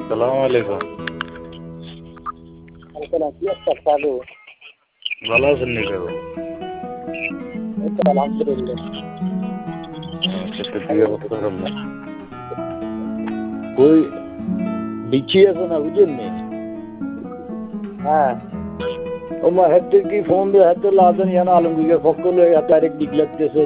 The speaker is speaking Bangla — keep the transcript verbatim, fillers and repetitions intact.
সালাম আলাইকুম। ভালো আছেন নি কাকু? কই বিচ্ছি আছে না বুঝেন নি? হ্যাঁ ও মা হাতে কি ফোন দিয়ে হাতে লাদেন ইয়ানা আলমগীরের পক্ষ লয়ে হাতে আরেক দিক লাগতেছে